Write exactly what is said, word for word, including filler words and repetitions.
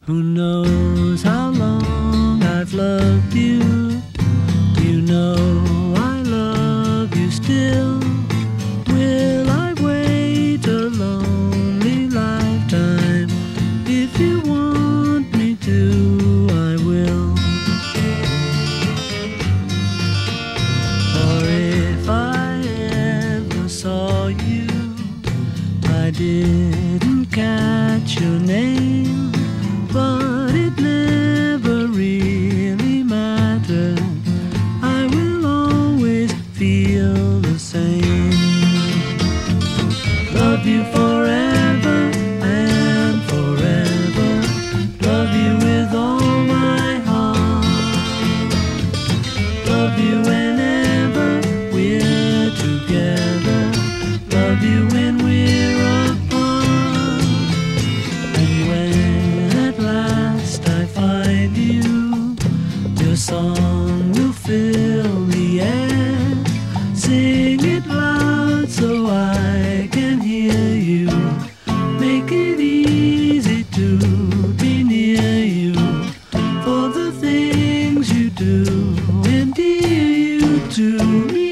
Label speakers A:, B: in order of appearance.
A: Who knows how long I've loved you? You know I love you still. Will I wait a lonely lifetime? If you want me to, I will. Or if I ever saw you, I didn't catch your name, but it never really mattered. I will always feel the same. Love you forever and forever. Love you with all my heart. Love you whenever we're together. Love you when we're apart. And when at last I find you, your song will fill the air. Sing it loud so I can hear you. Make it easy to be near you. For the things you do endear you to me.